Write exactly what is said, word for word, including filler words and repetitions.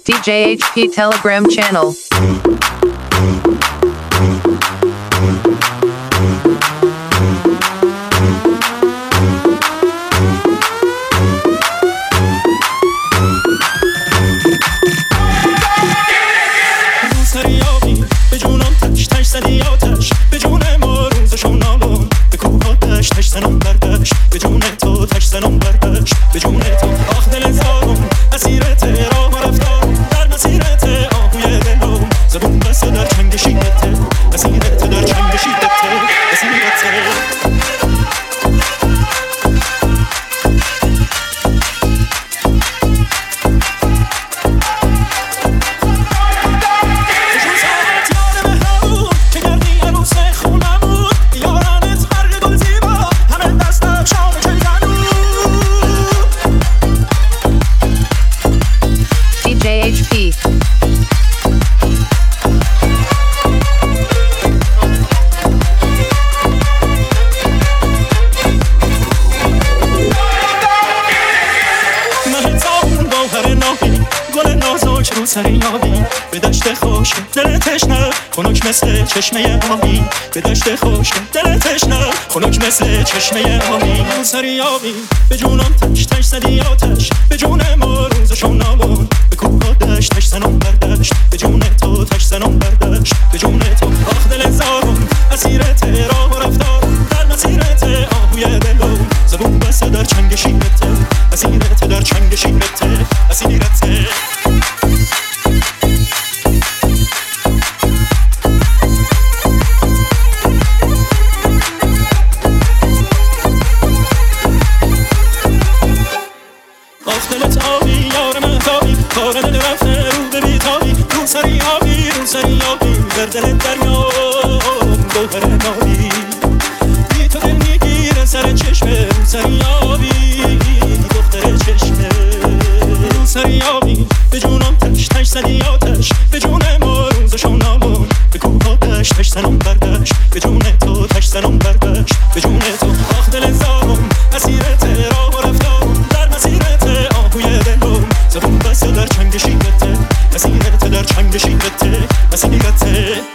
D J H P Telegram channel. به دشت خوش دل تشنه خنک مثل چشمه آبی به دشت خوش دل تشنه خنک مثل چشمه آبی سری آبی به جونم تش تش زدی آتش به جون ما روزشون نبون به کوه دشت تش زنم بردشت به جون تو تش زنم بردشت به جون تو آخ دل زارم اسیرت راه و رفتار در مسیرت آهوی دلم زبون بسه در چنگ شیرت اسیرت در چنگ شیرت اسیرت سری آبی رو سری آبی در دل دریا گوهر نابی بی تو دل میگیره سر چشمه رو سری آبی دختر چشمه رو سری آبی به جونم تش تش زدی آتش به جون ما روزشو نامون به کوه تش تش زنم بردشت به جون تو تش زنم بردشت به جون تو آخ دل زارم اسیرت راه و رفتارم در مسیرت آهوی دلم زبون بسته در چنگ شیرت اسیرت در چنگ شیرت اسیرت